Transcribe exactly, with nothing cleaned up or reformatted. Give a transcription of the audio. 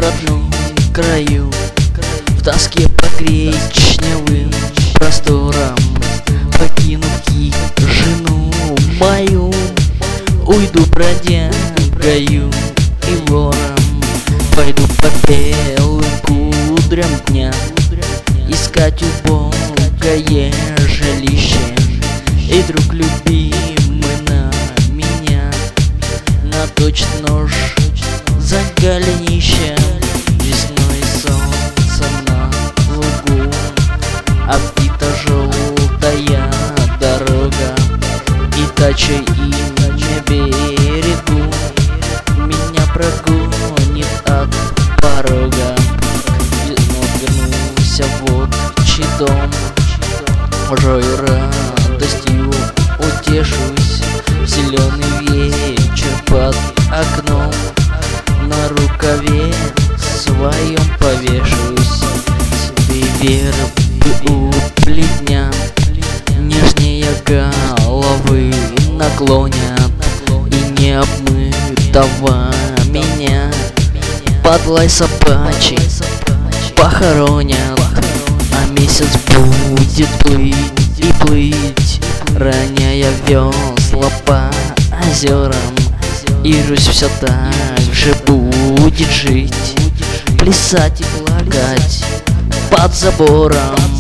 родном краю, в тоске по гречневым просторам, покинув жену мою, уйду бродягою и вором, пойду по белым кудрям дня искать убогое жилище. И друг любимый на меня наточит нож за голенищем. Весной солнцем на лугу обвита желтая дорога, и тача и на берегу меня прогонит от порога. Весной вернулся в отчий дом, жою радостью утешусь. Зеленый вечер под окном, на рукаве своем повешусь. Себе вербы у плетня нежнее головы наклонят, и не обмытого меня под лай собачий похоронят. А месяц будет плыть и плыть, роняя весла по озерам, и Русь все так же будет жить, плясать и плакать под забором.